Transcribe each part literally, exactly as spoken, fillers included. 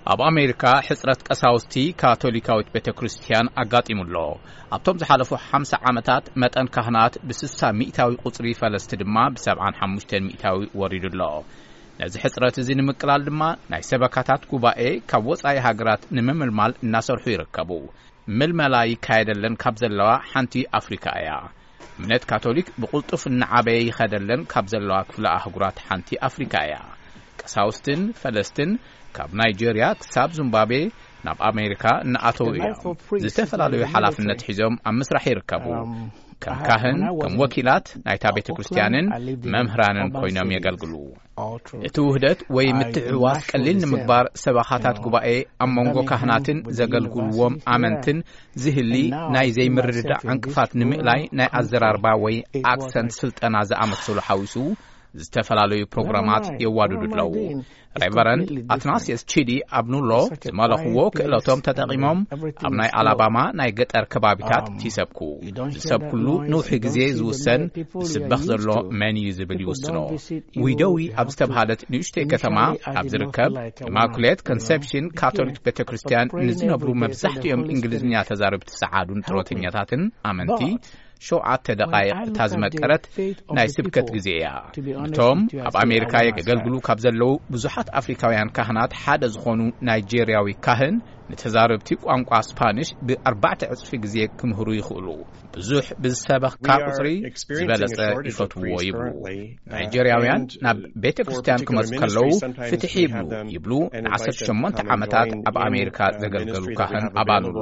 ኣብ ኣሜሪካ ሕጽረት ቀሳውስቲ ካቶሊካዊት ቤተክርስቲያን ኣጋጢሙሎ ኣብቶም ዝሓለፉ ሓምሳ ዓመታት መጠን ካህናት ብ60 ሚእታዊ ቁጽሪ ፈለስቲ ድማ ብ75 ሚእታዊ ወሪዱሎ ነዚ ሕጽረት እዚ ንምቅላል ድማ ናይ ሰበካታት ጉባኤ ካብ ወጻኢ ሃገራት ንምምልማል እናሰርሑ ይርከቡ ምልመላ ይካየደለን ካብ ዘለዋ ሓንቲ ኣፍሪካ እያ እምነት ካቶሊክ ብቁልጡፍ እናዓበየ ይኸደለን ካብ ዘለዋ ክፍለ ኣህጉራት ሓንቲ ኣፍሪካ እያ ቀሳውስትን ፈለስትን ካብ ናይጄሪያ ክሳብ ዚምባብዌ ናብ ኣሜሪካ እናኣተው እዮም ዝተፈላልዩ ሓላፍነት ሒዞም ኣብ ምስራሕ ይርከቡ ከም ካህን ከም ወኪላት ናይታ ቤተክርስቲያንን መምህራንን ኮይኖም የገልግሉ እቲ ውህደት ወይ ምትዕዋስ ቀሊል ንምግባር ሰባኻታት ጉባኤ ኣብ መንጎ ካህናትን ዘገልግልዎም ኣመንትን ዝህሊ ናይ ዘይምርድዳእ ዕንቅፋት ንምእላይ ናይ ኣዘራርባ ወይ ኣክሰንት ስልጠና ዝኣመሰሉ ሓዊሱ ዝተፈላልዩ ፕሮግራማት የዋድዱለው ሬቨረንድ አትናሲየስ ቺዲ ኣብኑሎ ዝመለኽዎ ክእለቶም ተጠቂሞም ኣብ ናይ አላባማ ናይ ገጠር ከባቢታት ይሰብኩ ዝሰብ ኩሉ ንውሕ ግዜ ዝውሰን ዝስበኽ ዘሎ መን እዩ ዝብል ይውስኖ ዊዶዊ ኣብ ዝተባሃለት ንእሽተይ ከተማ ኣብ ዝርከብ ኢማኩሌት ኮንሰፕሽን ካቶሊክ ቤተክርስቲያን ንዝነብሩ መብዛሕትኦም እንግሊዝኛ ተዛረብቲ ሰዓዱን ጥሮተኛታትን ኣመንቲ ሸውዓተ ደቃይቅ ታዝመቀረት ናይ ስብከት ግዜ እያ እቶም ኣብ ኣሜሪካ የገልግሉ ካብ ዘለው ብዙሓት ኣፍሪካውያን ካህናት ሓደ ዝኾኑ ናይጄሪያዊ ካህን ንተዛረብቲ ቋንቋ ስፓኒሽ ብኣርባዕተ ዕጽፊ ግዜ ክምህሩ ይኽእሉ ብዙሕ ብዝሰበኽካ ቁጽሪ ዝበለጸ ይፈትውዎ ይብሉ ናይጄሪያውያን ናብ ቤተ ክርስቲያን ክመጹ ከለዉ ፍትሒ ይብሉ ይብሉ ንዓሰርተ ሸሞንተ ዓመታት ኣብ ኣሜሪካ ዘገልገሉ ካህን ኣባኑሎ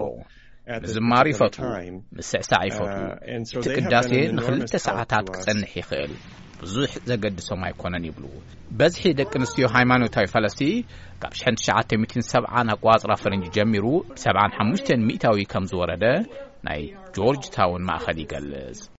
ዝማር ይፈቱ ምስዕሳዕ ይፈቱ ትቅዳሴ ንኽልተ ሰዓታት ክጸንሕ ይኽእል ብዙሕ ዘገድሶም ኣይኮነን ይብሉ በዝሒ ደቂ ኣንስትዮ ሃይማኖታዊ ፈለስቲ ካብ ሽሕን ትሽዓተ ሚእትን ሰብዓን ኣቋጽራ ፈረንጂ ጀሚሩ ሰብዓን ሓሙሽተ ሚእታዊ ከም ዝወረደ ናይ ጆርጅ ታውን ማእኸል ይገልጽ